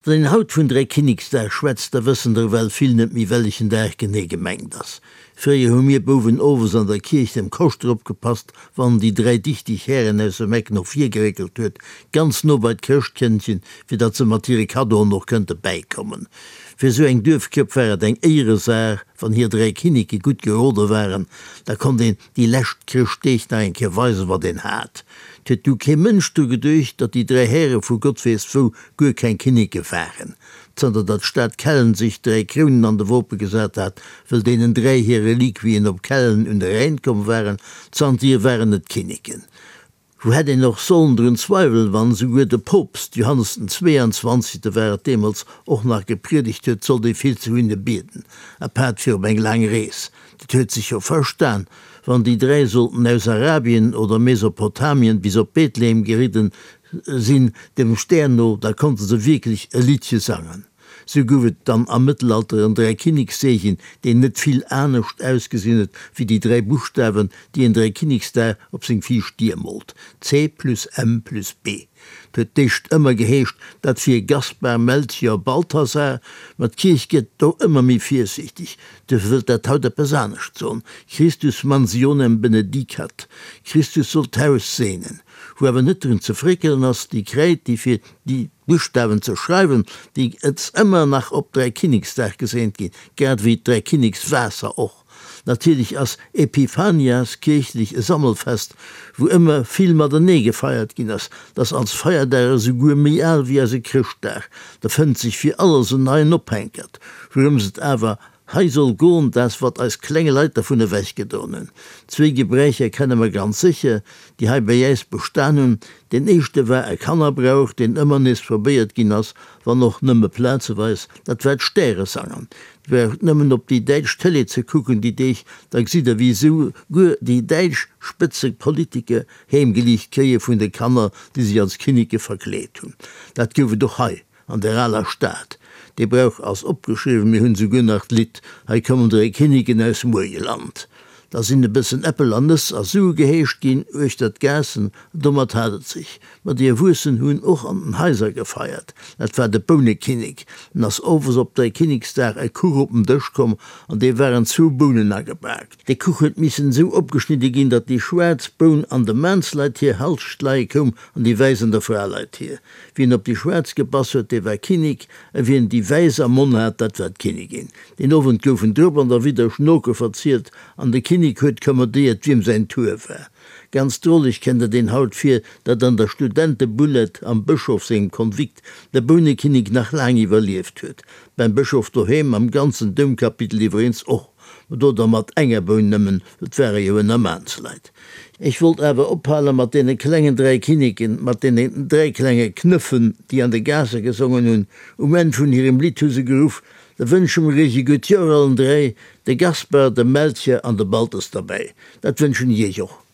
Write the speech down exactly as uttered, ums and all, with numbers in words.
Den Haut vun drei Kinigs der schwätzt der wëssen der Well viel net mi wellchen der gene gemeng das. Fir hun mir bowen overs an der Kirch dem Koster opgepasst, wann die drei dichtig Herren aus dem Meck noch vier geregelt huet, ganz no bei Kirchkennchen, wie dat ze Materikado noch könnte beikommen. Für so eng Dürfkipp wäre eng Ehre sah, van hier drei Kinike gut gehoder waren, da kon den die lächt Kirchtech enke weise war den hat. Tet du ke Mënsch du gedurcht, dat die drei Herre vu Gottfees vu gur kein Kinike waren, sondern dat Stadt Kellen sich drei Krünen an der Wope gesagt hat, will denen drei hier Reliquien op Kellen und der Reinkom waren, zand ihr waren net Kiniken. Wo hätte noch sonderen Zweifel, wann so gut der Popst Johannes den zweiundzwanzigste wäre demals auch nach gepredigt huet, soll die viel zu hunne beten. Er pat für eng lang Rees. Dat huet sich ja verstan, wann die drei sollten aus Arabien oder Mesopotamien bis op Bethlehem geritten sinn dem Sterno, da konnten sie wirklich ein Liedje sangen. So gowet dann am Mittelalter an drei Kinigssechen, den net viel ernstcht ausgesinnet wie die drei Buchstaben, die in drei Kinigsda op sing viel stiermolt. C plus M plus B. Dat dicht immer geheescht, dat fir Gaspar Melchior Balthasar, mat Kirch geht do immer mi viersichtig. Du wird der tau der Pesanisch zon. Christus mansionem benedicat. Christus soll taus sehnen. Wo aber net drin zu frickeln ass die Kreit, die fir die Buchstaben zu schreiben, die jetzt immer nach op drei Kinigsdach gesehen gehen, gerd wie drei Kinigswasser auch. Natürlich als Epiphanias kirchlich Sammelfest, wo immer viel Madone gefeiert ging, das, das als Feierdare so gumial wie as Christdach, da fand sich für alles so nein ophenkert. Worum sind aber Hei soll goen das wat als Klängeleit vun der Wäch gedonnen. Zwei Gebräche kennen wir ganz sicher, die hei bei jeis bestanden. Den echte war er Kanner brauch, den immer nis verbeiert ginnners, war noch nëmme Plätze weis, dat werd Stäre sangen. Wer nëmmen op die Deitsch Tele ze kucken, die dich, da si der wie so gu die Deitsch spitzig Politiker heimgelicht keie vun de Kanner, die sich als Kinike verkleet hun. Dat gowe doch hei an der aller Staat. Die brauch als opgeschrieben mir hunn so günnacht Lit, hei kommen drei Kinigen aus Mojeland. Da sind ein bisschen Äppellandes as so geheescht gin euch dat Gassen, dummer tatet sich. Ma die Wussen hunn och an den Häuser gefeiert. Dat war de Bohnekinig, und as overs op der Kinigsdag e Kuchuppen durchkom, an die waren zu Bohnen agebergt. Die Kuchet missen so opgeschnitten gin, dat die Schwarzbohn an de Mansleit hier halschlei kom an die Weisen der Frauleit hier. Wien op die Schwarz gebassert, de war Kinig, en wien die Weise am Mon hat, dat wat Kinigin. Den Ofen goufen drüber der wieder Schnoke verziert, an de Kinig huet kommodiert wiem sein Tour war. Ganz drollig kennt er den Haut fir, dat an der Studente Bullet am Bischof se Konvikt der Bohnekinig nach lang überlieft huet. Beim Bischof daheim am ganzen Dummkapitel iwwerins och, do der mat enger Bohn nimmen, dat wäre jo en Mannsleit. Ich wollt aber ophalen mat den klengen drei Kinigen, mat den drei klenge Knüffen, die an de Gase gesungen hun, um en vun ihrem Liedhuse geruf, da wünschen regi gut allen drei, de Gaspar, de Melchior an de Balthas dabei. Dat wünschen je joch.